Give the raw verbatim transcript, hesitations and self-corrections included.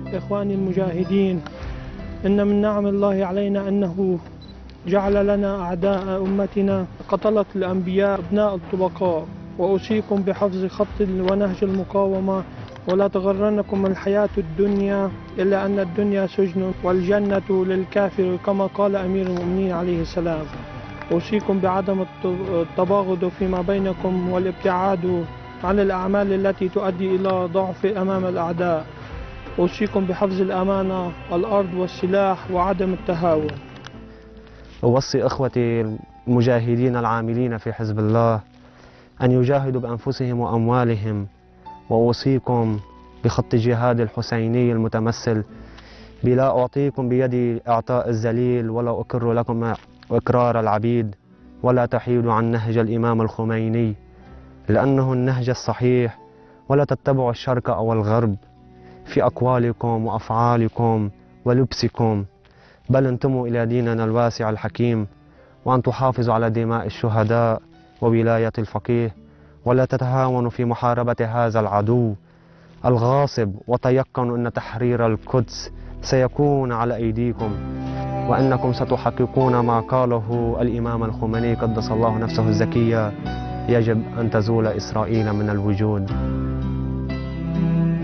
إخواني المجاهدين، إن من نعم الله علينا أنه جعل لنا أعداء أمتنا قتلة الأنبياء أبناء الطبقاء. وأوصيكم بحفظ خط ونهج المقاومة، ولا تغرنكم الحياة الدنيا، إلا أن الدنيا سجن والجنة للكافر، كما قال أمير المؤمنين عليه السلام. أوصيكم بعدم التباغض فيما بينكم والابتعاد عن الأعمال التي تؤدي إلى ضعف أمام الأعداء. أوصيكم بحفظ الأمانة، الأرض والسلاح، وعدم التهاون. أوصي إخوتي المجاهدين العاملين في حزب الله أن يجاهدوا بأنفسهم وأموالهم، وأوصيكم بخط جهاد الحسيني المتمثل بلا أعطيكم بيدي إعطاء الذليل ولا أقر لكم إقرار العبيد، ولا تحيدوا عن نهج الإمام الخميني لأنه النهج الصحيح، ولا تتبعوا الشرق أو الغرب في أقوالكم وأفعالكم ولبسكم، بل انتموا إلى ديننا الواسع الحكيم، وأن تحافظوا على دماء الشهداء وولاية الفقيه، ولا تتهاونوا في محاربة هذا العدو الغاصب، وتيقنوا أن تحرير القدس سيكون على أيديكم، وأنكم ستحققون ما قاله الإمام الخميني قدس الله نفسه الزكية: يجب أن تزول إسرائيل من الوجود.